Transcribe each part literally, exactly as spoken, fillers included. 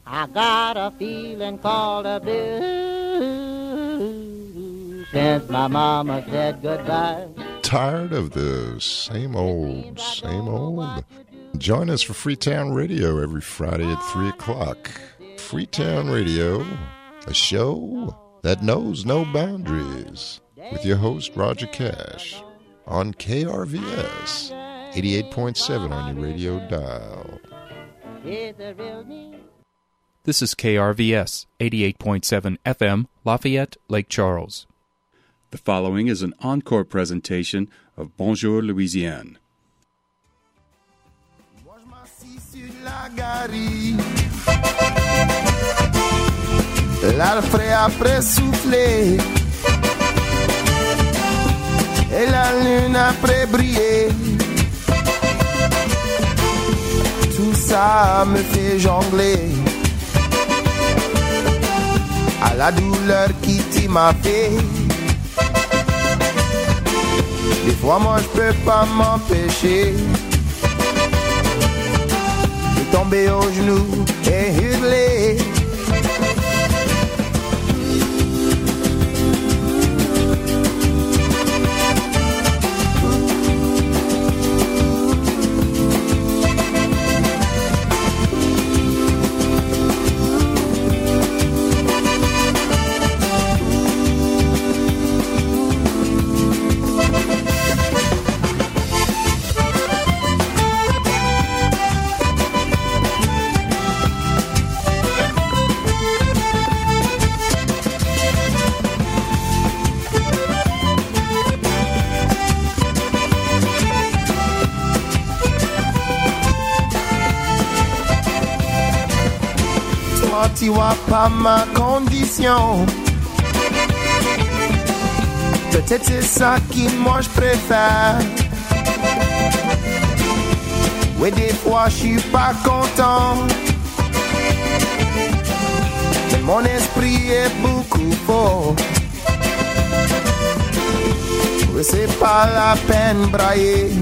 I got a feeling called a blues since my mama said goodbye. Tired of the same old, same old? Join us for Freetown Radio every Friday at three o'clock. Freetown Radio, a show that knows no boundaries, with your host Roger Cash on K R V S eighty-eight point seven on your radio dial. This is K R V S eighty-eight point seven F M, Lafayette, Lake Charles. The following is an encore presentation of Bonjour Louisiane. L'air frais après souffler et la lune après briller. Tout ça me fait jongler à la douleur qui t'y m'a fait. Des fois moi je peux pas m'empêcher de tomber aux genoux et hurler. Tu vois pas ma condition. Peut-être c'est ça qui moi je préfère. Oui, des fois je suis pas content, mais mon esprit est beaucoup fort. Oui, c'est pas la peine brailler.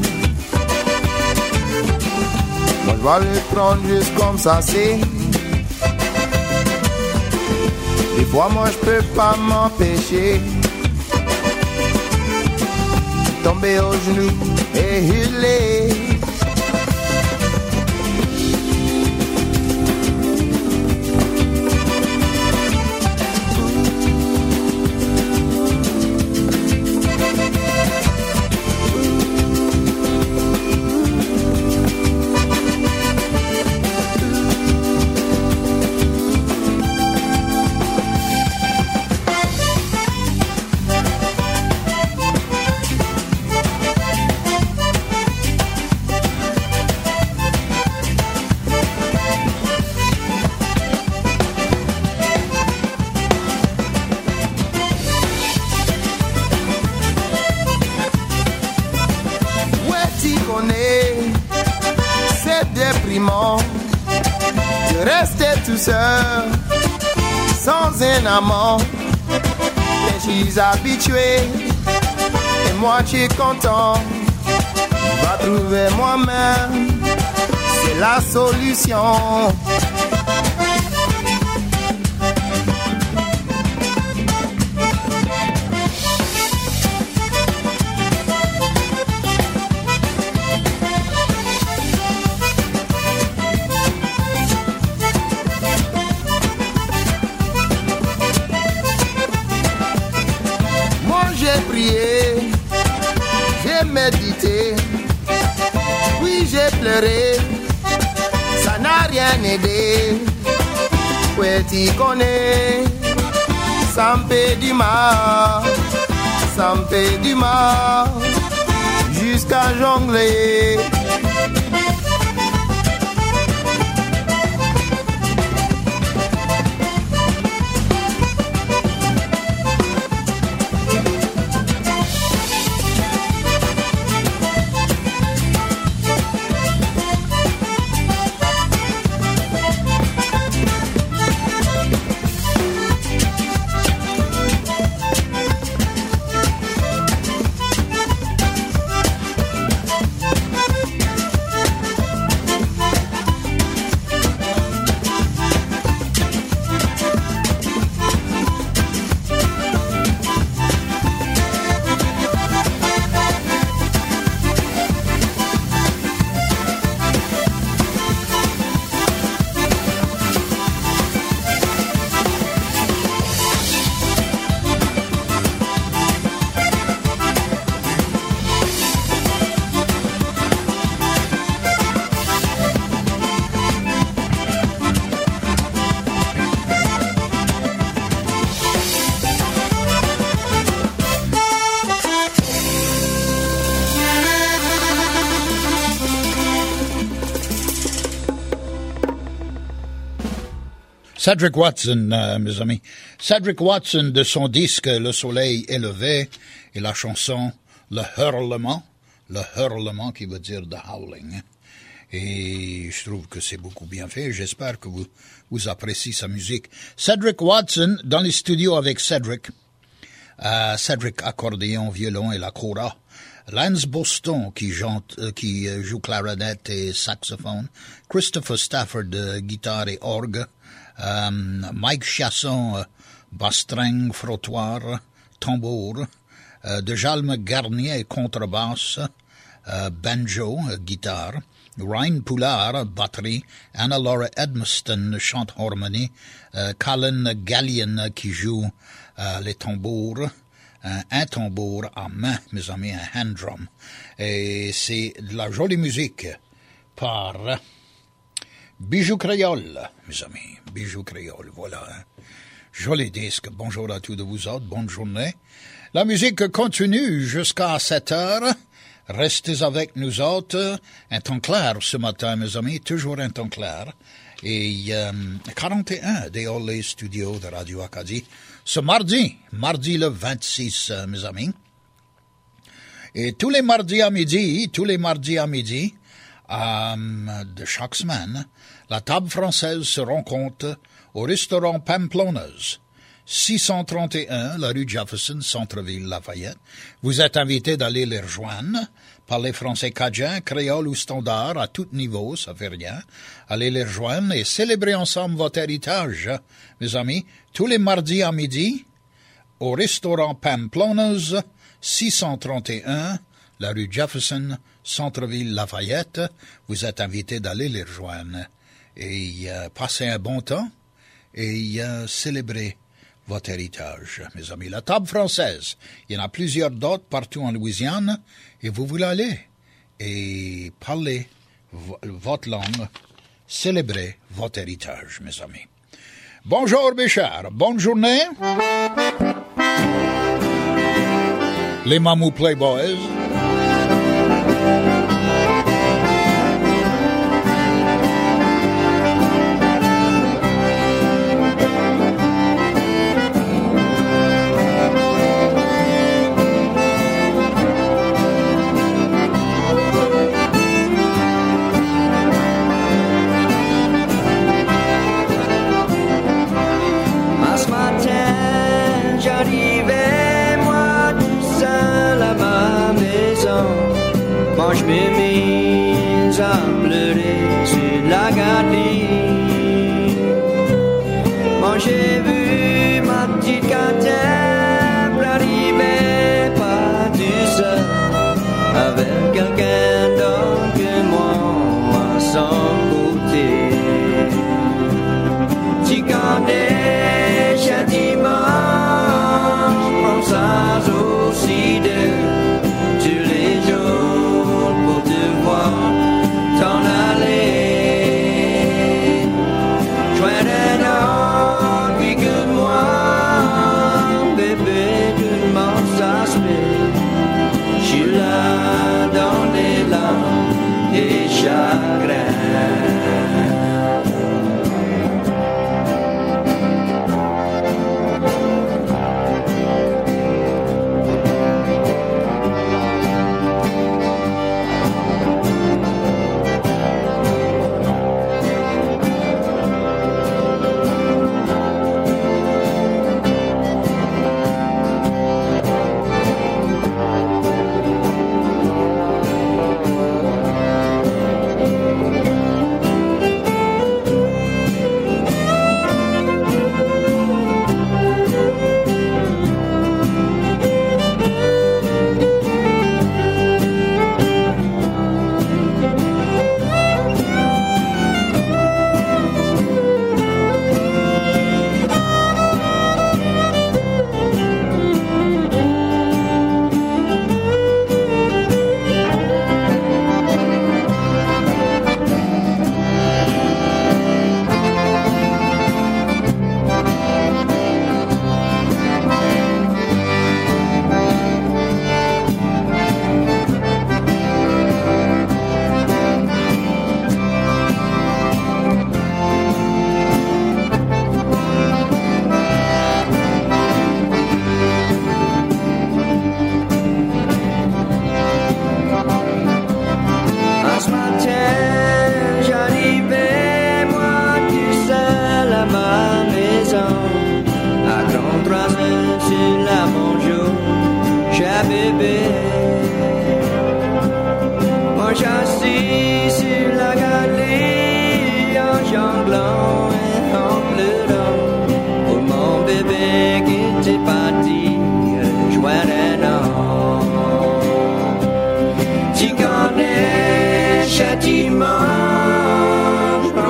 Moi je vais le prendre juste comme ça, c'est. Des fois moi je peux pas m'empêcher de tomber aux genoux et hurler. De rester tout seul, sans un amant. Mais je suis habitué, et moi je suis content. Je vais trouver moi-même, c'est la solution. J'ai médité, oui j'ai pleuré, ça n'a rien aidé. Ouais tu connais, ça me fait du mal, ça me fait du mal, jusqu'à jongler. Cedric Watson, euh, mes amis. Cedric Watson, de son disque Le Soleil élevé, et la chanson Le Hurlement. Le Hurlement qui veut dire The Howling. Et je trouve que c'est beaucoup bien fait. J'espère que vous, vous appréciez sa musique. Cedric Watson, dans les studios avec Cedric. Euh, Cedric, accordéon, violon et la cora. Lance Boston, qui, jante, euh, qui euh, joue clarinette et saxophone. Christopher Stafford, euh, guitare et orgue. Euh, Mike Chasson, euh, bastring, frottoir, tambour. Euh, de Jalme Garnier, contrebasse. Euh, banjo, euh, guitare. Ryan Poulard, batterie. Anna Laura Edmiston, chante harmonie. Euh, Colin Gallion, qui joue euh, les tambours. Un, un tambour à main, mes amis, un hand drum. Et c'est de la jolie musique par Bijou Créole, mes amis. Bijou Créole, voilà. Hein. Joli disque. Bonjour à tous de vous autres. Bonne journée. La musique continue jusqu'à sept heures. Restez avec nous autres. Un temps clair ce matin, mes amis. Toujours un temps clair. Et euh, quarante et un dans les studios de Radio Acadie. Ce mardi, mardi le vingt-six, euh, mes amis. Et tous les mardis à midi, tous les mardis à midi, euh, de chaque semaine, la table française se rencontre au restaurant Pamplona's, six cent trente et un, la rue Jefferson, centre-ville Lafayette. Vous êtes invités d'aller les rejoindre. Parlez français cajun, créole ou standard, à tout niveau, ça fait rien. Allez les rejoindre et célébrer ensemble votre héritage, mes amis. Tous les mardis à midi, au restaurant Pamplona's, six cent trente et un, la rue Jefferson, centre-ville Lafayette. Vous êtes invités d'aller les rejoindre et euh, passer un bon temps et euh, célébrer votre héritage, mes amis. La table française, il y en a plusieurs d'autres partout en Louisiane, et vous voulez aller et parler vo- votre langue, célébrer votre héritage, mes amis. Bonjour, mes chers, bonne journée. Les Mamou Playboys. Je m'ai mise à pleurer sur la galerie. Quand j'ai vu ma petite Catherine arriver pas tout seul, avec quelqu'un d'autre que moi à son côté. Si quand déjà dimanche, prends ça aussi de tous les jours pour te voir t'en aller. Joindre un autre, puis que moi,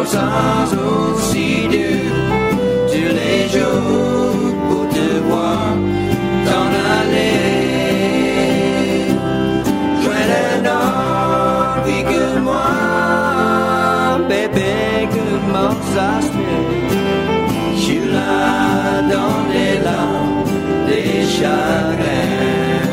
sans aussi dur tous les jours pour te voir t'en aller. Joindre un envie que moi, bébé, comment ça se fait? Je suis là dans les larmes des chagrins.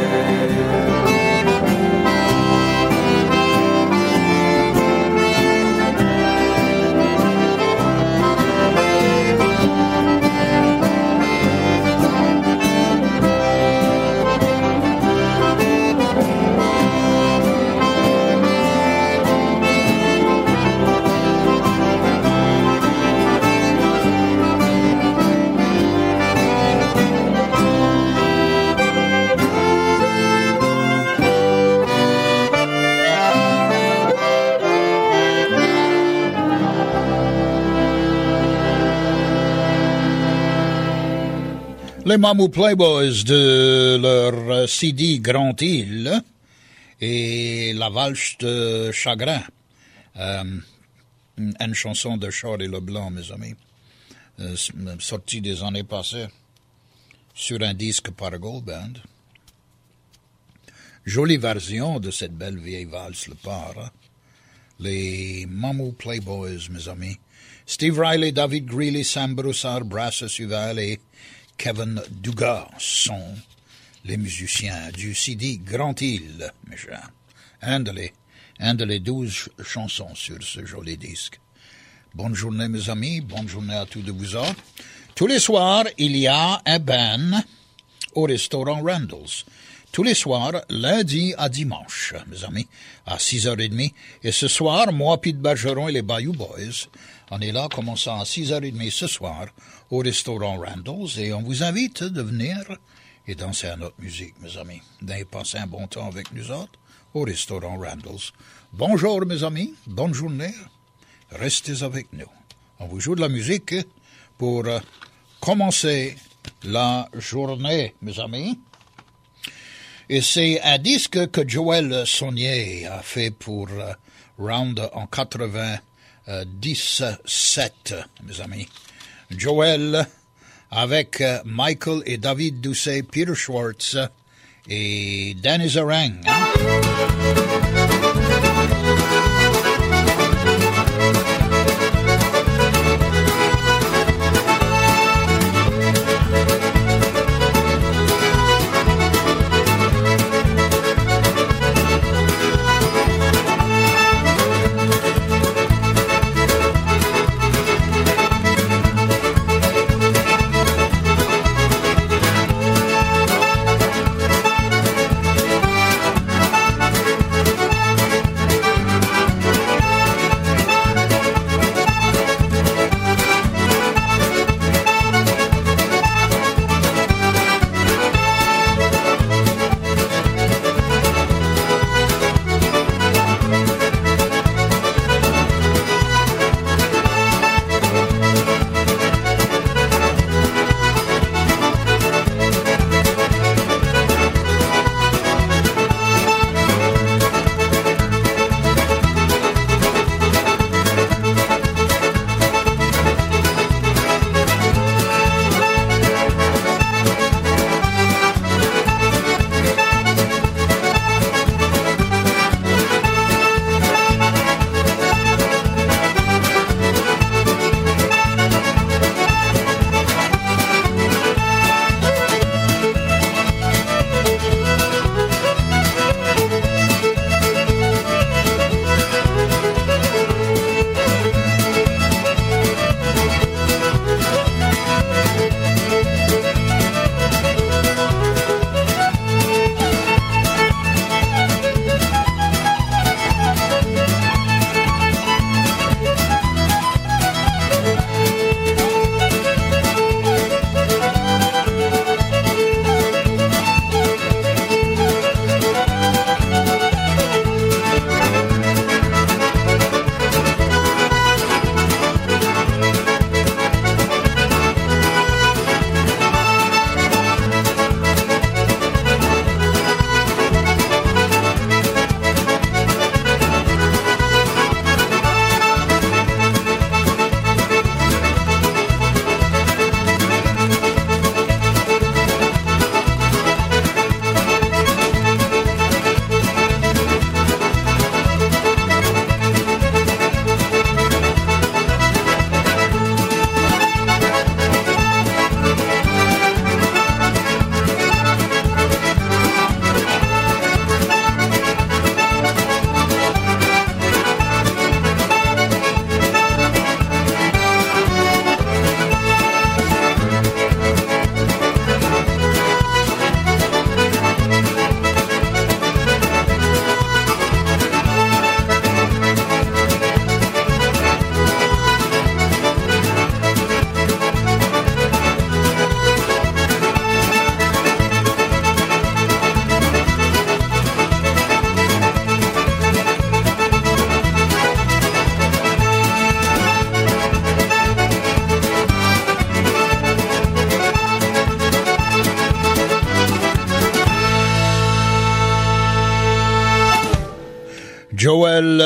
Les Mamou Playboys de leur C D Grand Île et La Valse de Chagrin, euh, une chanson de Charlie Leblanc, mes amis, euh, sortie des années passées sur un disque par Gold Band. Jolie version de cette belle vieille valse, le par. Les Mamou Playboys, mes amis. Steve Riley, David Greeley, Sam Broussard, Brass Suval et Kevin Dugas sont les musiciens du C D Grand Île, mes chers. Un de les, un de les douze chansons sur ce joli disque. Bonne journée, mes amis. Bonne journée à tous de vous autres. Tous les soirs, il y a un band au restaurant Randall's. Tous les soirs, lundi à dimanche, mes amis, à six heures trente. Et ce soir, moi, Pete Bergeron et les Bayou Boys, on est là, commençant à six heures trente ce soir, au restaurant Randall's, et on vous invite de venir et danser à notre musique, mes amis. D'aller passer un bon temps avec nous autres, au restaurant Randall's. Bonjour, mes amis, bonne journée, restez avec nous. On vous joue de la musique pour euh, commencer la journée, mes amis. Et c'est un disque que Joël Saunier a fait pour euh, Round en quatre-vingt-dix-sept, mes amis. Joël avec euh, Michael et David Doucet, Peter Schwartz et Danny Zarang. Hein?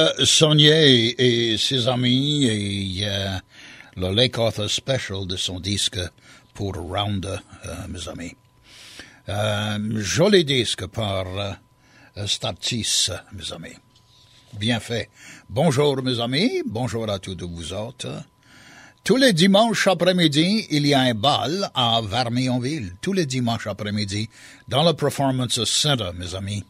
Saunier et ses amis et euh, le Lake Arthur Special de son disque pour Rounder, euh, mes amis. Euh, joli disque par euh, Staptis, mes amis. Bien fait. Bonjour, mes amis. Bonjour à tous vous autres. Tous les dimanches après-midi, il y a un bal à Vermillonville. Tous les dimanches après-midi, dans le Performance Center, mes amis.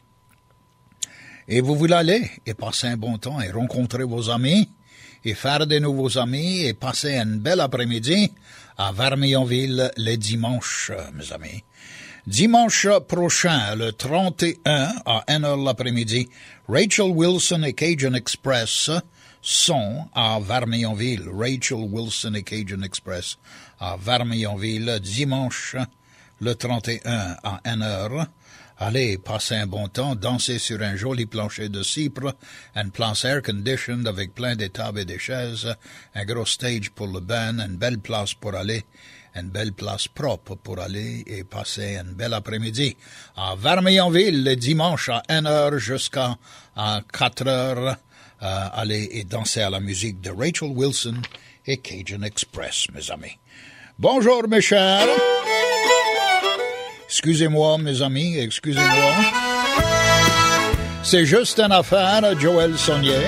Et vous voulez aller et passer un bon temps et rencontrer vos amis et faire de nouveaux amis et passer un bel après-midi à Vermillonville les dimanches, mes amis. Dimanche prochain, le trente et un à une heure l'après-midi, Rachel Wilson et Cajun Express sont à Vermillonville. Rachel Wilson et Cajun Express à Vermillonville, dimanche le trente et un à une heure. Allez, passer un bon temps, danser sur un joli plancher de cypre, une place air-conditioned avec plein de tables et des chaises, un gros stage pour le band, une belle place pour aller, une belle place propre pour aller et passer un bel après-midi. À Vermillonville, le dimanche à une heure jusqu'à à quatre heures, euh, allez et danser à la musique de Rachel Wilson et Cajun Express, mes amis. Bonjour, mes chers. Excusez-moi, mes amis, excusez-moi. C'est juste une affaire, Joël Saunier.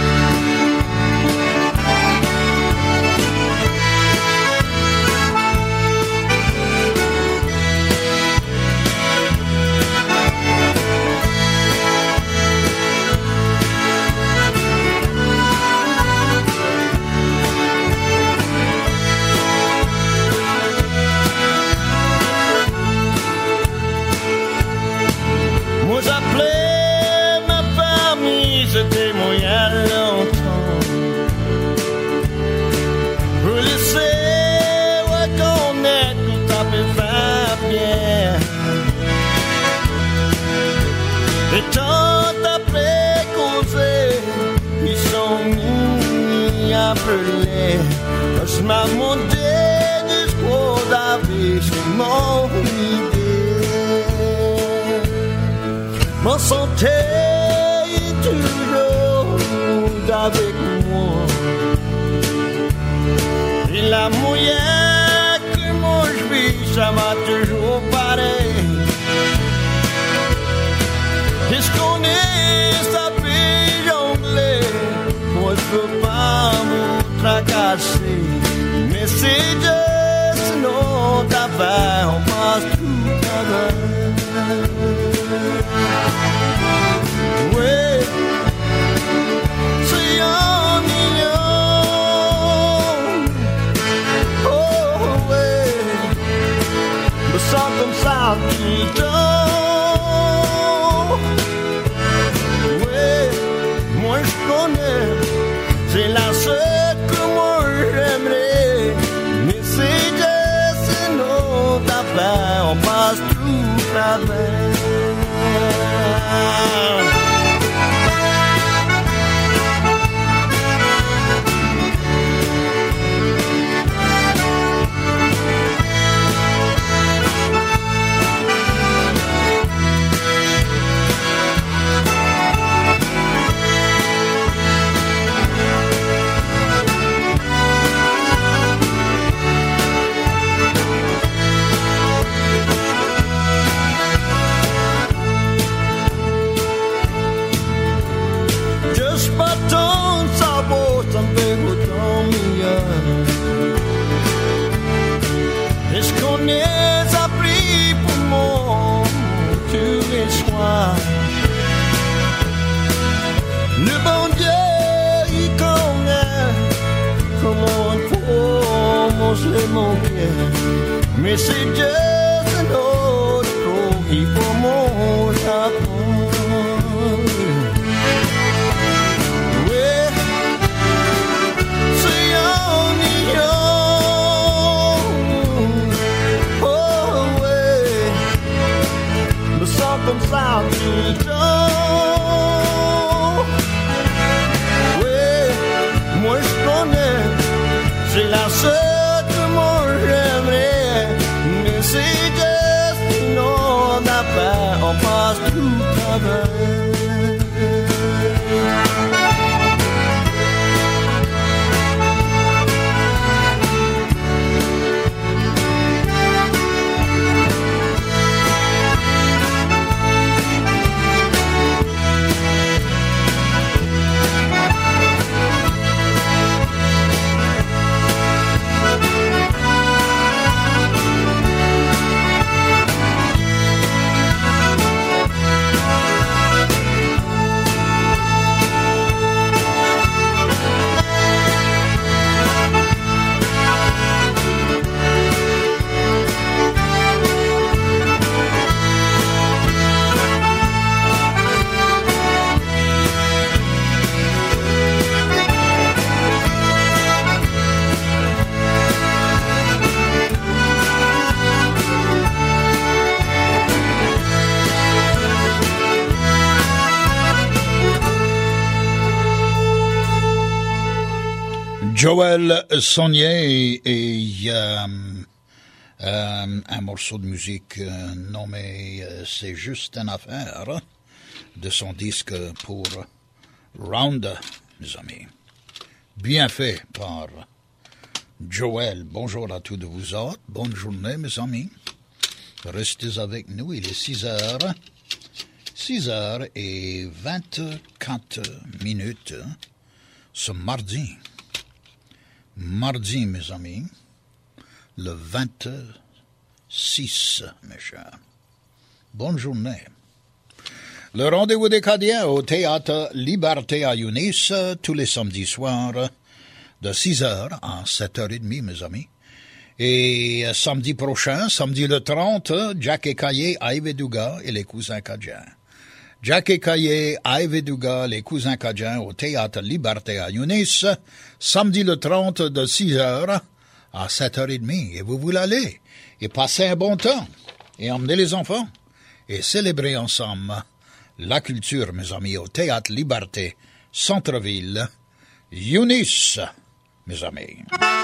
C'était mon il y a longtemps. Vous laissez, ouais, qu'on est tout à fait faire bien. Et tant après causer, ils sont mis à appeler. Je m'ai monté jusqu'au d'avis, c'est mon idée. Mon santé toujours avec moi. Et la moyenne que moi je vis, ça m'a toujours pareil. Qu'est-ce qu'on est, ça fait jongler. Moi je peux pas me tracasser. Mais c'est juste sinon t'avais, on passe tout avec. Ouais, c'est un million. Oh ouais, me sens comme ça tout le temps. Ouais, moi je connais, c'est la seule que moi j'aimerais. Mais c'est juste une autre affaire, on passe tout avec. Est-ce qu'on est appris pour moi tous les soirs? Le bon Dieu, il connaît comment pour se les manquer. Mais c'est juste un autre trop qui pour mon Japon. Comme ça tout le temps. Ouais, moi je connais, c'est la seule que moi j'aimerais. Mais c'est juste une autre affaire, on passe tout avec. Joël Saunier et, et euh, euh, un morceau de musique euh, nommé euh, C'est juste une affaire de son disque pour Rounder, mes amis. Bien fait par Joël. Bonjour à tous de vous autres. Bonne journée, mes amis. Restez avec nous. Il est six heures. six heures et vingt-quatre minutes ce mardi. Mardi, mes amis, le vingt-six, mes chers. Bonne journée. Le rendez-vous des Cadiens au Théâtre Liberté à Yunis, tous les samedis soirs, de six heures à sept heures trente, mes amis. Et samedi prochain, samedi le trente, Jack et Caillé à Iveduga et les cousins Cadiens. Jack et Caillé à Iveduga, les cousins Cadiens au Théâtre Liberté à Yunis, samedi le trente de six heures à sept heures trente. Et vous voulez aller et passer un bon temps et emmener les enfants et célébrer ensemble la culture, mes amis, au Théâtre Liberté, Centre-Ville, Yunis, mes amis.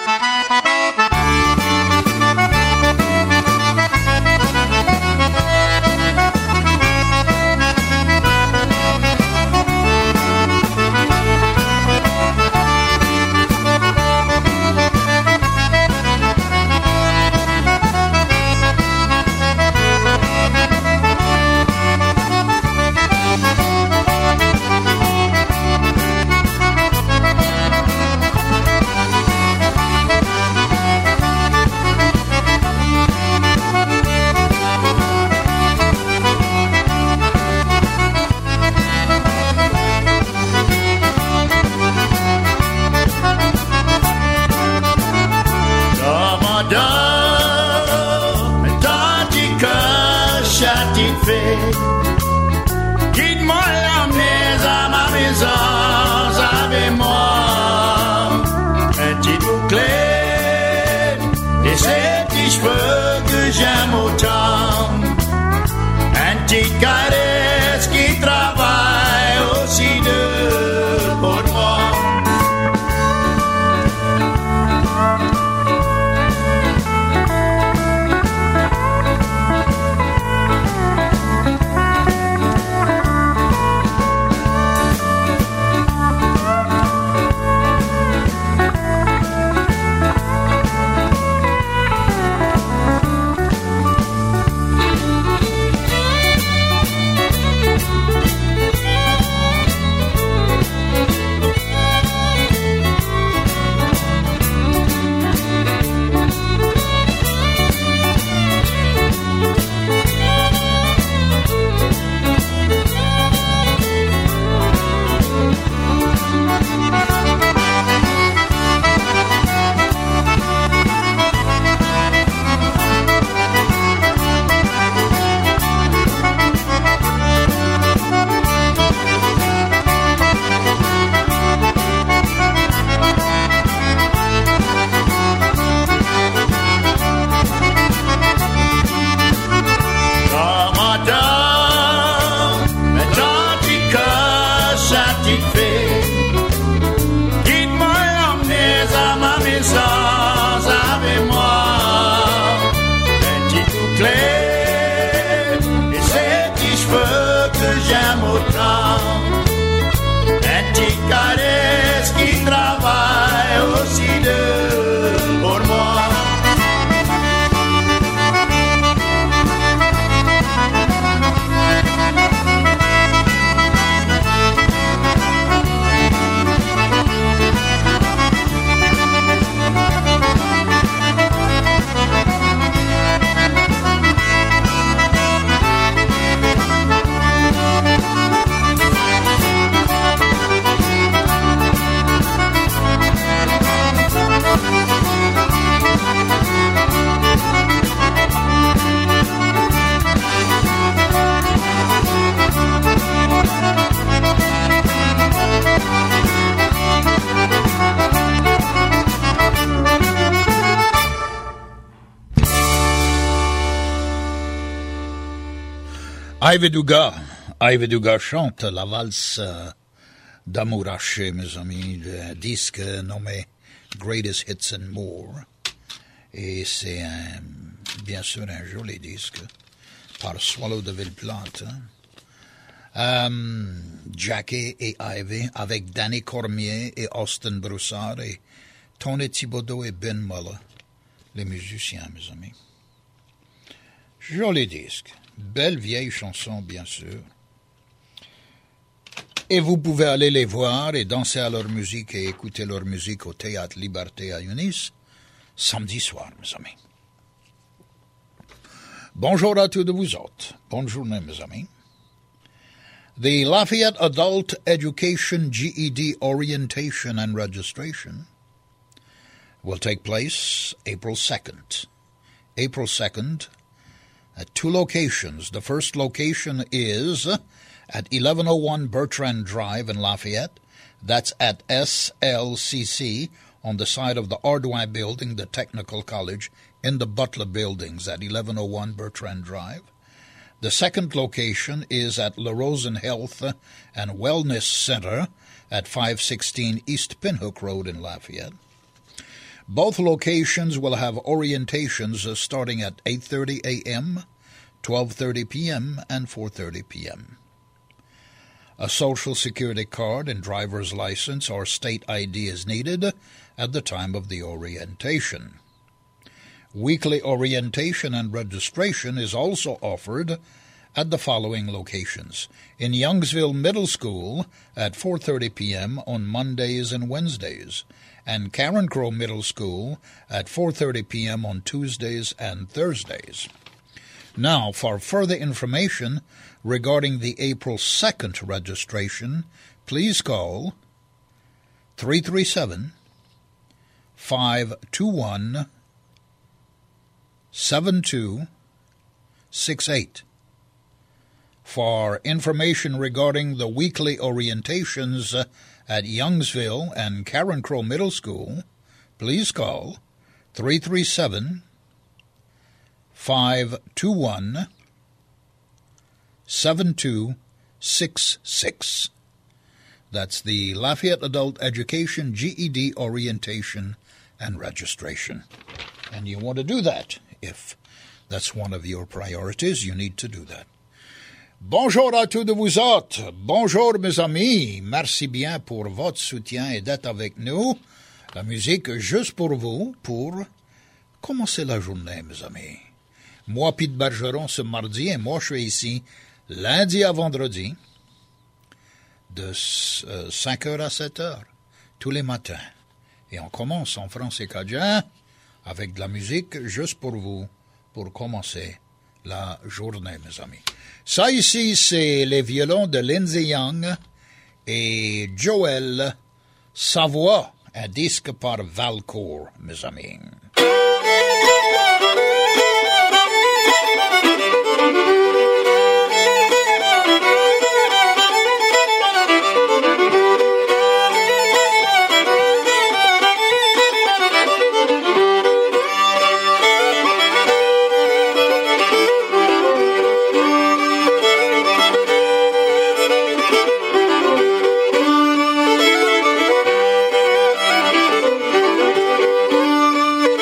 Quitte-moi l'emmener à ma maison avec moi. Un petit bouclé et ces petits cheveux que j'aime autant. Un petit caresse qui travaille aussi de pour moi. Iveduga, Iveduga chante la valse d'amour haché, mes amis, le disque nommé Greatest Hits and More. Et c'est un, bien sûr un joli disque par Swallow de Villeplante. Hein? Um, Jackie et Ivy avec Danny Cormier et Austin Broussard et Tony Thibodeau et Ben Muller, les musiciens, mes amis. Joli disque. Belle vieille chanson, bien sûr. Et vous pouvez aller les voir et danser à leur musique et écouter leur musique au Théâtre Liberté à Eunice, samedi soir, mes amis. Bonjour à tous de vous autres. Bonne journée, mes amis. The Lafayette Adult Education G E D Orientation and Registration will take place April second. April second at two locations. The first location is at eleven oh one Bertrand Drive in Lafayette. That's at S L C C on the side of the Ardoin building, the Technical College, in the Butler buildings at eleven oh one Bertrand Drive. The second location is at La Rosen Health and Wellness Center at five sixteen East Pinhook Road in Lafayette. Both locations will have orientations starting at eight thirty a.m., twelve thirty p.m., and four thirty p.m. A Social Security card and driver's license or state I D is needed at the time of the orientation. Weekly orientation and registration is also offered at the following locations. In Youngsville Middle School at four thirty p.m. on Mondays and Wednesdays, and Karen Crow Middle School at four thirty p.m. on Tuesdays and Thursdays. Now, for further information regarding the April second registration, please call three three seven, five two one, seven two six eight. For information regarding the weekly orientations at Youngsville and Karen Crow Middle School, please call three three seven, five two one, seven two six six. That's the Lafayette Adult Education G E D Orientation and Registration. And you want to do that. If that's one of your priorities, you need to do that. Bonjour à tous de vous autres. Bonjour mes amis. Merci bien pour votre soutien et d'être avec nous. La musique juste pour vous, pour commencer la journée, mes amis. Moi, Pete Bergeron, ce mardi, et moi, je suis ici lundi à vendredi, de cinq heures à sept heures, tous les matins. Et on commence en français cadien avec de la musique juste pour vous, pour commencer la journée, mes amis. Ça ici, c'est les violons de Lindsey Young et Joël Savoie, un disque par Valcourt, mes amis. Thank you.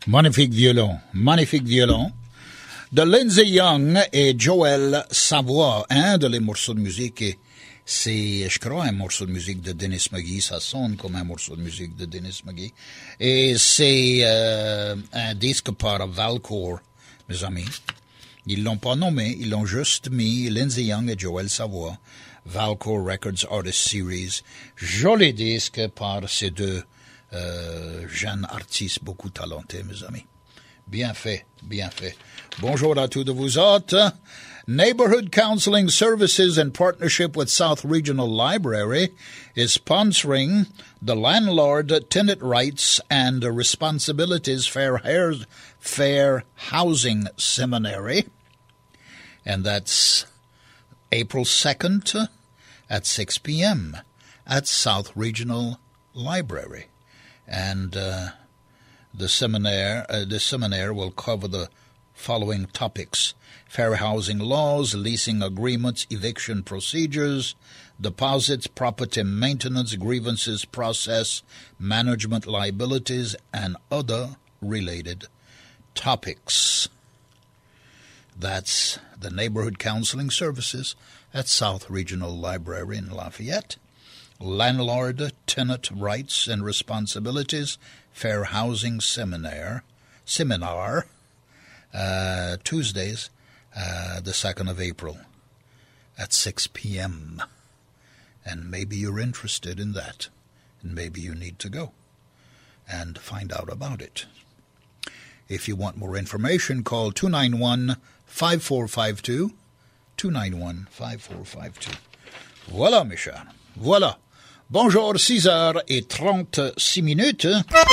Magnifique violon, magnifique violon. De Lindsay Young et Joël Savoie, un de les morceaux de musique, et c'est, je crois, un morceau de musique de Dennis McGee, ça sonne comme un morceau de musique de Dennis McGee, et c'est euh, un disque par Valcourt, mes amis. Ils l'ont pas nommé, ils l'ont juste mis Lindsay Young et Joël Savoie, Valcourt Records Artist Series, joli disque par ces deux euh, jeunes artistes beaucoup talentés, mes amis. Bien fait, bien fait. Bonjour à tous de vous autres. Neighborhood Counseling Services in partnership with South Regional Library is sponsoring the Landlord Tenant Rights and Responsibilities Fair, Hair, Fair Housing Seminary. And that's April second at six p.m. at South Regional Library. And uh, the seminaire, uh, the seminaire will cover the following topics: fair housing laws, leasing agreements, eviction procedures, deposits, property maintenance, grievances process, management liabilities, and other related topics. That's the Neighborhood Counseling Services at South Regional Library in Lafayette. Landlord Tenant Rights and Responsibilities Fair Housing Seminar, Seminar, uh, Tuesdays, uh, the second of April at six p.m. And maybe you're interested in that, and maybe you need to go and find out about it. If you want more information, call two nine one, five four five two, two nine one, five four five two. Voilà, mes chers, voilà. Bonjour, six heures et trente-six minutes.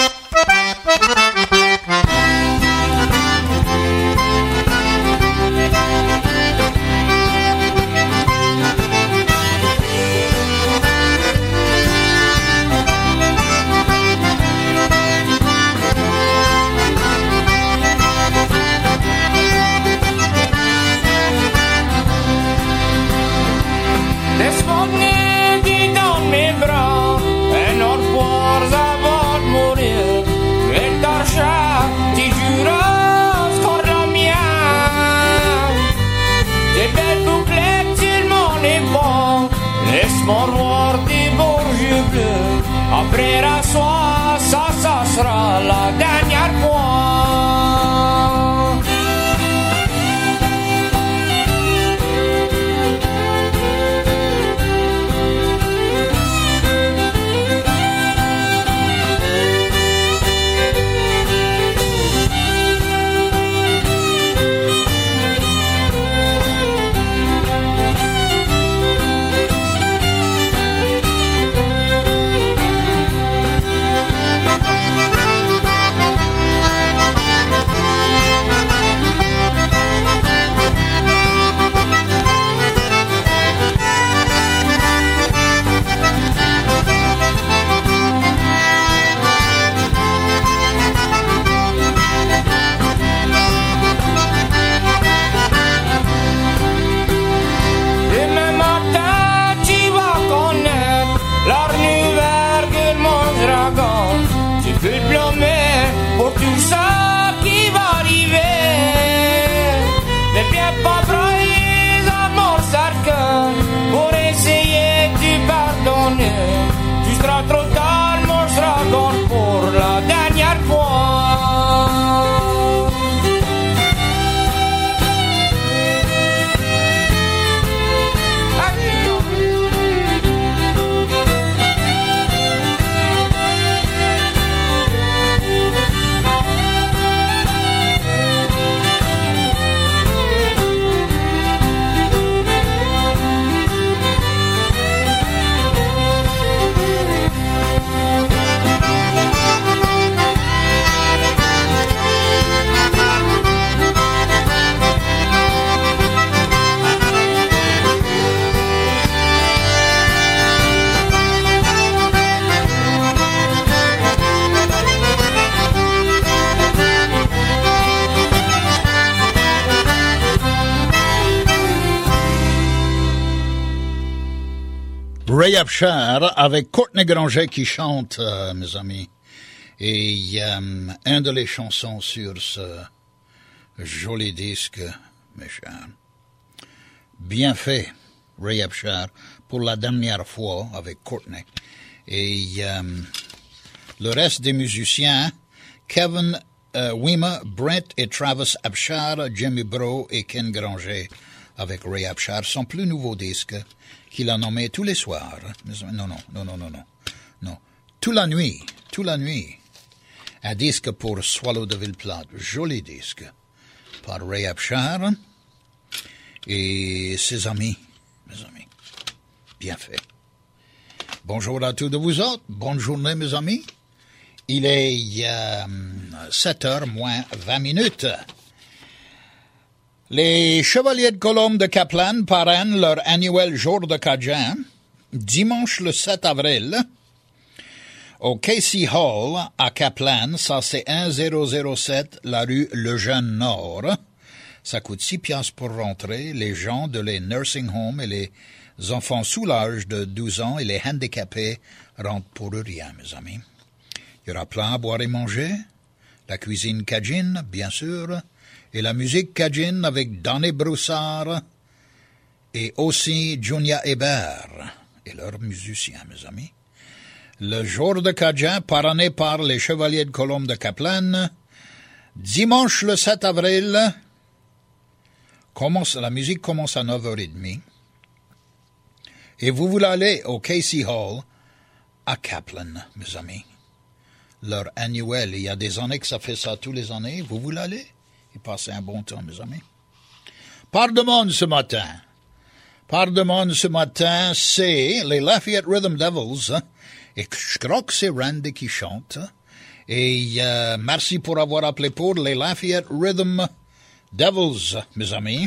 Laisse-moi voir tes beaux yeux bleus. Après la soirée, ça, ça sera la dernière fois. Pour tout ça qui va arriver, ne viens pas broyer à mon cercle pour essayer de pardonner. Tu seras trop tard, mon dragon, pour la dernière fois. Ray Upshur avec Courtney Granger qui chante, euh, mes amis. Et euh, un de les chansons sur ce joli disque, mes chers. Bien fait, Ray Abshar, pour la dernière fois avec Courtney. Et euh, le reste des musiciens, Kevin euh, Wimmer, Brent et Travis Abshar, Jimmy Bro et Ken Granger avec Ray Abshar, son plus nouveau disque qu'il a nommé Tous les soirs. Non, non, non, non, non, non. non. Toute la nuit, toute la nuit. Un disque pour Swallow de Villeplate, joli disque, par Ray Abshar et ses amis, mes amis. Bien fait. Bonjour à tous de vous autres. Bonne journée, mes amis. Il est euh, sept heures moins vingt minutes. Les Chevaliers de Colombe de Kaplan parrainent leur annuel jour de Cajun dimanche le sept avril au Casey Hall à Kaplan. Ça, c'est un zéro zéro sept, la rue Lejeune Nord. Ça coûte six piastres pour rentrer. Les gens de les nursing homes et les enfants sous l'âge de douze ans et les handicapés rentrent pour rien, mes amis. Il y aura plein à boire et manger, la cuisine cajun, bien sûr, et la musique cajun avec Danny Broussard et aussi Junia Hébert et leurs musiciens, mes amis. Le jour de Cajun, parrainé par les Chevaliers de Colombe de Kaplan, dimanche le sept avril, commence, la musique commence à neuf heures trente. Et vous voulez aller au Casey Hall à Kaplan, mes amis. Leur annuel, il y a des années que ça fait ça tous les années. Vous voulez aller et passer un bon temps, mes amis. Par de monde ce matin. Par de monde ce matin, c'est les Lafayette Rhythm Devils. Et je crois que c'est Randy qui chante. Et euh, merci pour avoir appelé pour les Lafayette Rhythm Devils, mes amis.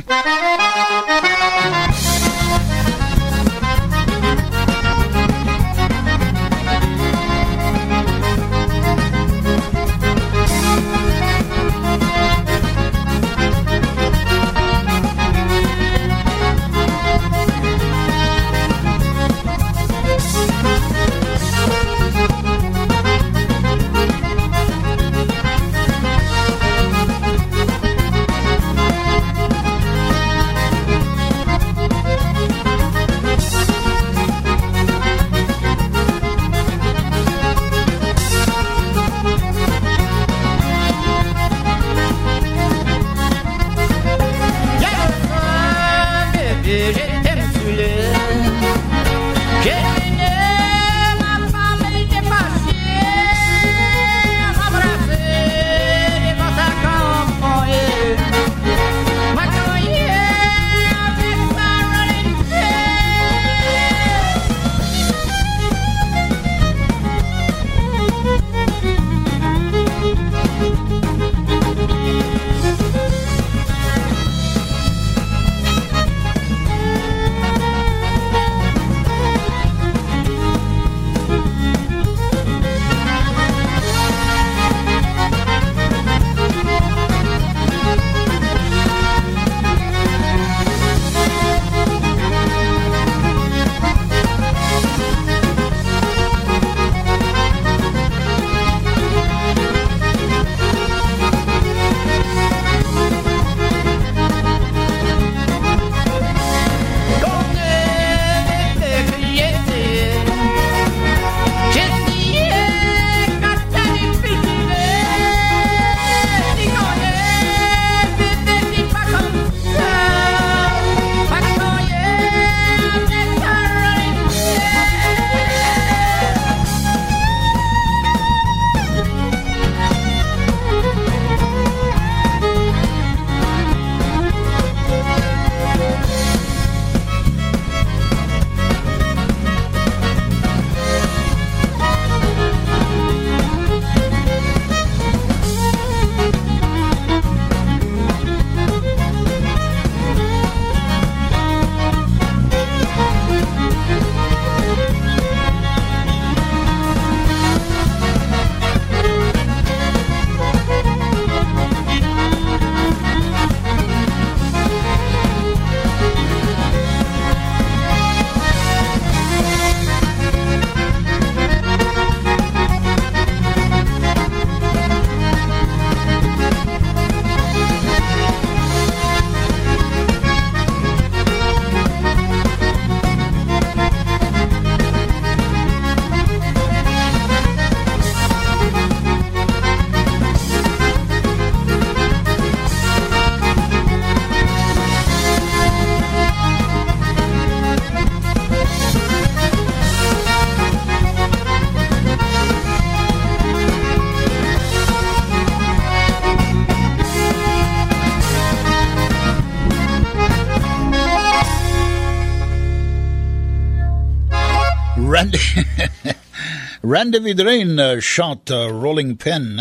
Randy Vidrine chante Rolling Pin,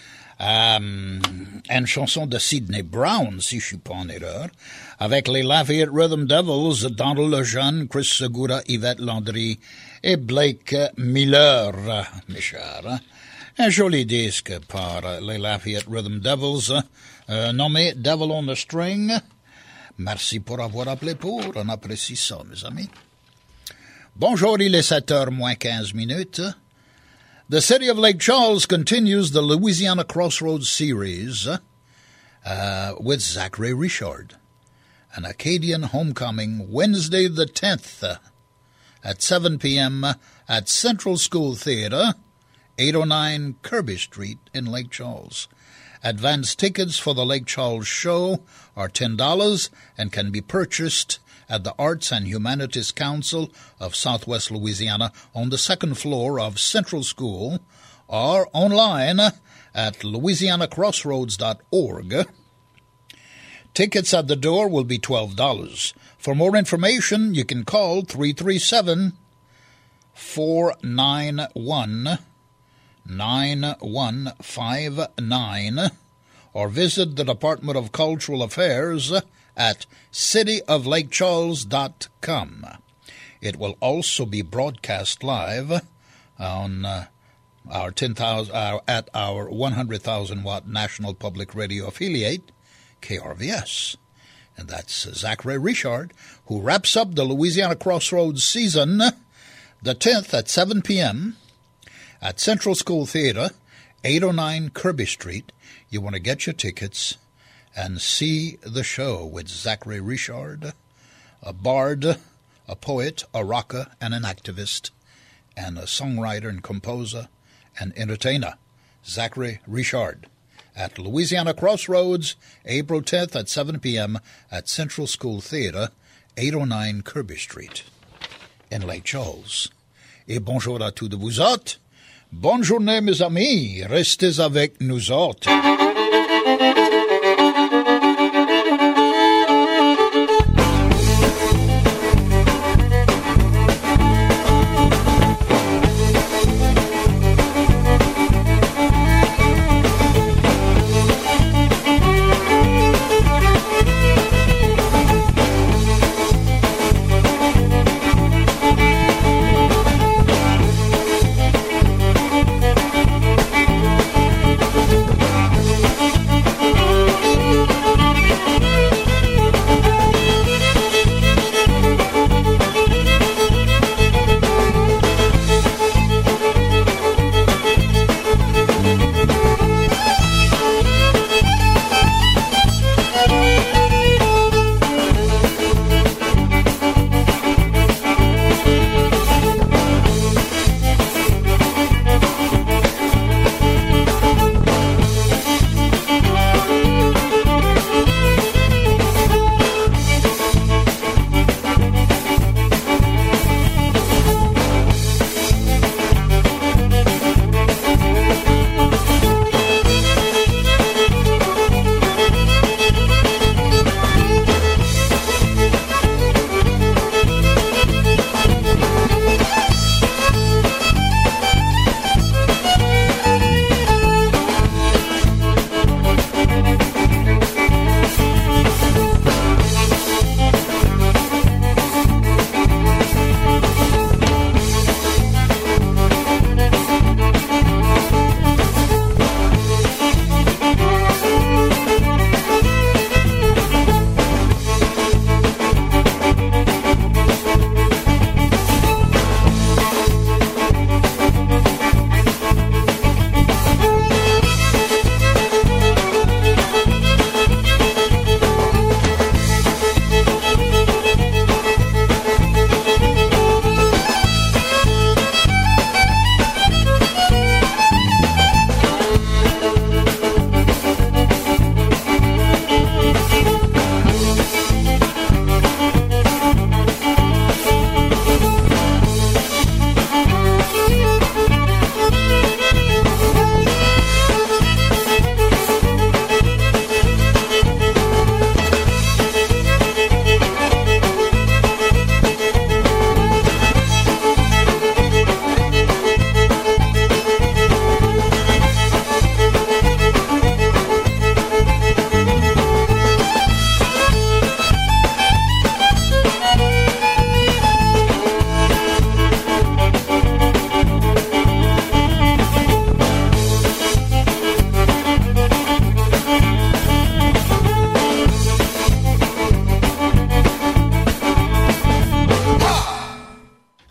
euh, une chanson de Sidney Brown, si je suis pas en erreur, avec les Lafayette Rhythm Devils, Donald Lejeune, Chris Segura, Yvette Landry et Blake Miller, mes chers. Un joli disque par les Lafayette Rhythm Devils, euh, nommé Devil on the String. Merci pour avoir appelé pour, on apprécie ça, mes amis. Bonjour, il est sept heures moins quinze minutes. The city of Lake Charles continues the Louisiana Crossroads series uh, with Zachary Richard. An Acadian homecoming Wednesday the tenth at seven p.m. at Central School Theater, eight oh nine Kirby Street in Lake Charles. Advance tickets for the Lake Charles show are ten dollars and can be purchased at the Arts and Humanities Council of Southwest Louisiana on the second floor of Central School or online at louisiana crossroads dot org. Tickets at the door will be twelve dollars. For more information, you can call three three seven, four nine one, nine one five nine or visit the Department of Cultural Affairs at city of lake charles dot com. It will also be broadcast live on uh, our ten thousand uh, at our one hundred thousand watt National Public Radio affiliate, K R V S. And that's Zachary Richard, who wraps up the Louisiana Crossroads season the tenth at seven p.m. at Central School Theater, eight oh nine Kirby Street. You want to get your tickets and see the show with Zachary Richard, a bard, a poet, a rocker, and an activist, and a songwriter and composer and entertainer, Zachary Richard, at Louisiana Crossroads, April tenth at seven p.m. at Central School Theater, eight oh nine Kirby Street, in Lake Charles. Et bonjour à tous de vous autres. Bonne journée, mes amis. Restez avec nous autres.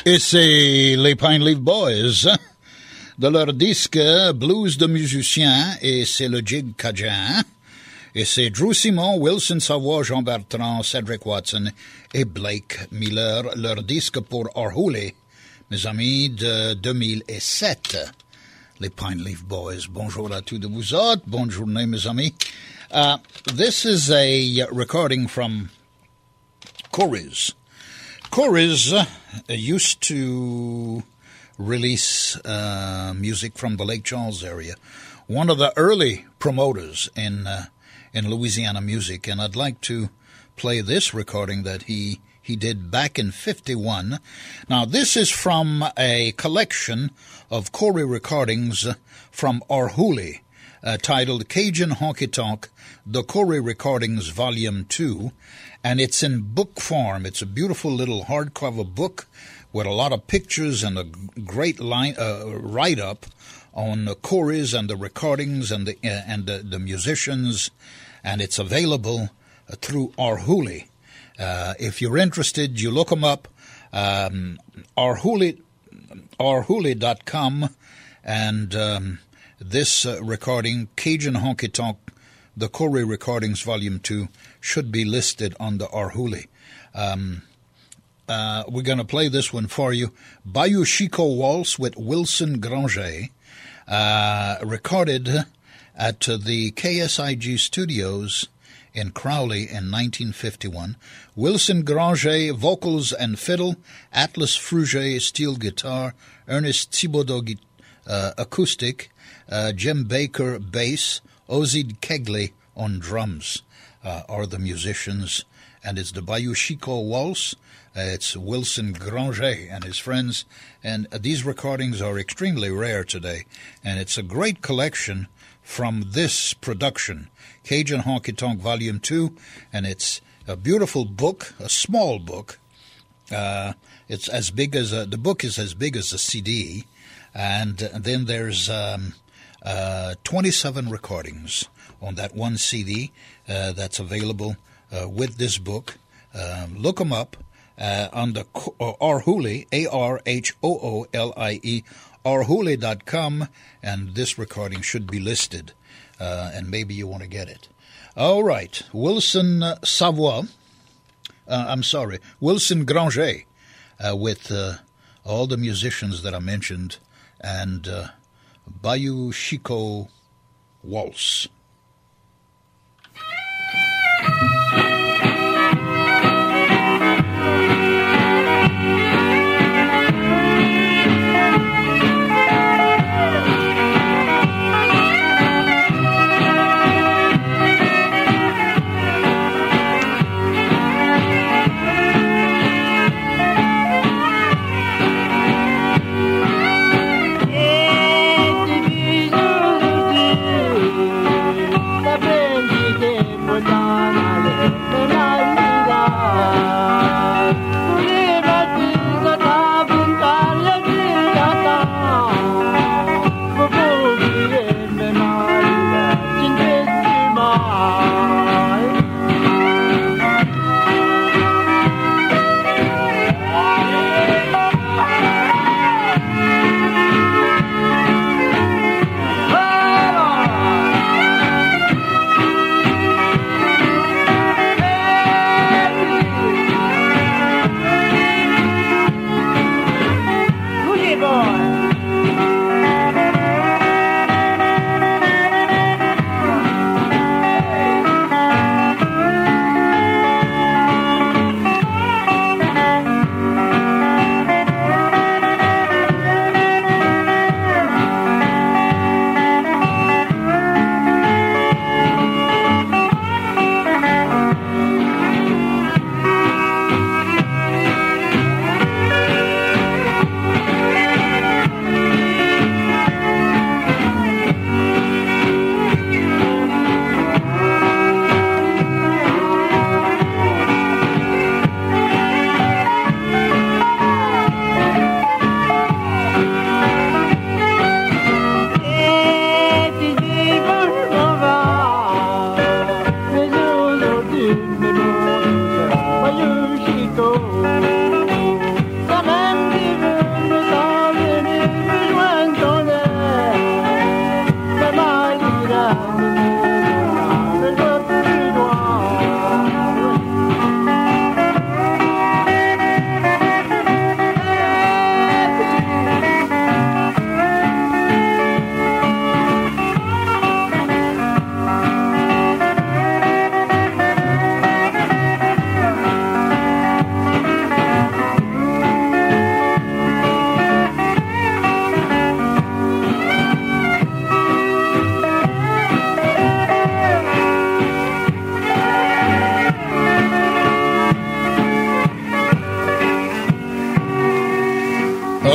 Et c'est les Pine Leaf Boys de leur disque Blues de musicien, et c'est le jig cajun. Et c'est Drew Simon, Wilson Savoie, Jean Bertrand, Cedric Watson et Blake Miller, leur disque pour Orhuli, mes amis, de deux mille sept. Les Pine Leaf Boys. Bonjour à tous de vous autres. Bonne journée, mes amis. Uh, this is a recording from Coriz. Coriz uh, used to release uh, music from the Lake Charles area. One of the early promoters in uh, in Louisiana music, and I'd like to play this recording that he he did back in fifty-one. Now, this is from a collection of Corey recordings from Orhuli, uh, titled Cajun Honky Tonk, The Corey Recordings Volume two, and it's in book form. It's a beautiful little hardcover book with a lot of pictures and a great line uh, write-up on the Corys and the recordings and the uh, and the, the musicians, and it's available uh, through Orhuli. Uh, if you're interested, you look them up, um, Orhuli, Orhuli dot com, and um, this uh, recording, Cajun Honky Tonk, the Corey Recordings Volume two, should be listed on the Orhuli. Um, uh, we're going to play this one for you. Bayou Chico Waltz with Wilson Granger, uh, recorded at uh, the K S I G studios in Crowley in nineteen fifty-one. Wilson Granger, vocals and fiddle, Atlas Fruget, steel guitar, Ernest Thibodeau, uh, acoustic, uh, Jim Baker, bass, Ozzie Kegley on drums uh, are the musicians, and it's the Bayou Chico Waltz. Uh, it's Wilson Granger and his friends, and uh, these recordings are extremely rare today, and it's a great collection from this production, Cajun Honky Tonk Volume two, and it's a beautiful book, a small book. Uh, it's as big as a, the book is as big as a C D, and then there's um, uh, twenty-seven recordings on that one C D uh, that's available uh, with this book. Um, look them up uh, on the uh, Orhuli, A R H O O L I E, Orhuli dot com, and this recording should be listed, uh, and maybe you want to get it. All right, Wilson uh, Savoie, uh, I'm sorry, Wilson Granger, uh, with uh, all the musicians that I mentioned, and uh, Bayou Chico Waltz. Yeah.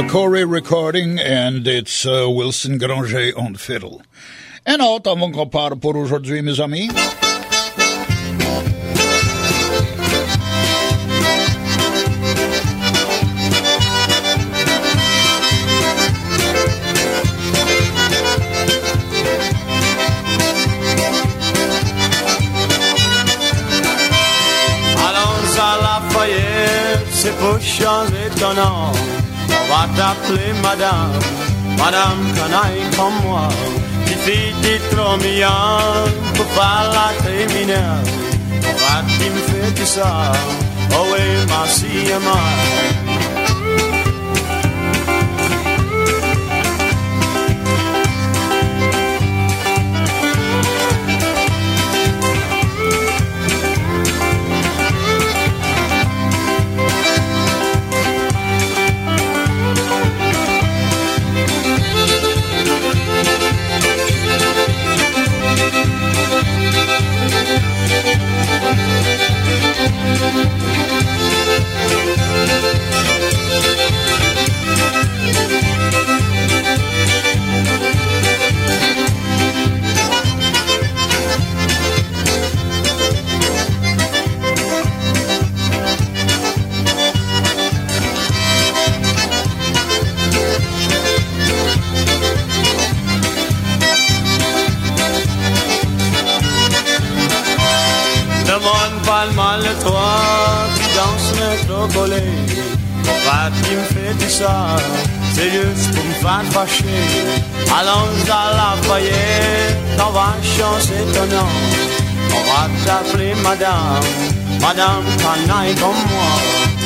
Corey recording, and it's uh, Wilson Granger on fiddle. Un autre avant qu'on part pour aujourd'hui, mes amis. Allons à Lafayette, c'est pour changer ton nom. On va t'appeler madame, madame canaille comme moi. Petite fille, t'es trop mignonne pour faire la criminelle. On va t'y me faire tout ça, oh oui, merci et moi. Mal le toi, tu danses métropolé. Pourquoi tu me fais tout ça? C'est juste pour me faire fâcher. Allons à Lafayette, on va changer ton nom. On va t'appeler madame, madame canaille comme moi.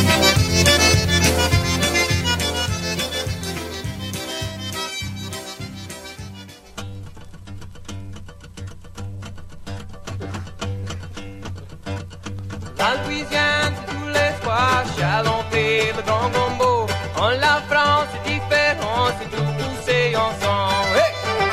La Louisiane, c'est tous les soirs, chalenté, le grand gombo. En la France, c'est différent, c'est tout poussé ensemble. Hey!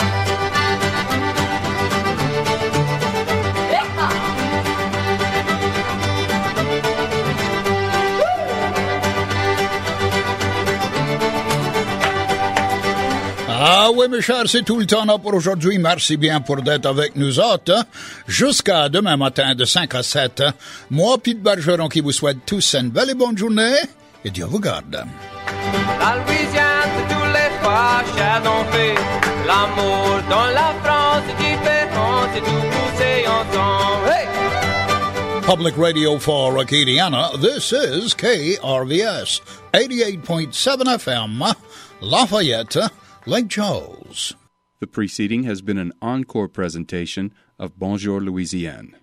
Ah oui, mes chers, c'est tout le temps là pour aujourd'hui. Merci bien pour d'être avec nous autres. Hein? Jusqu'à demain matin de cinq à sept. Hein? Moi, Pete Bergeron, qui vous souhaite tous une belle et bonne journée. Et Dieu vous garde. La Louisiane, c'est tous les fois, chalenté. L'amour dans la France, c'est différent, c'est tout poussé ensemble. Hey! Public Radio for Acadiana, this is K R V S, eighty-eight point seven F M, Lafayette, Lake Charles. The preceding has been an encore presentation of Bonjour Louisiane.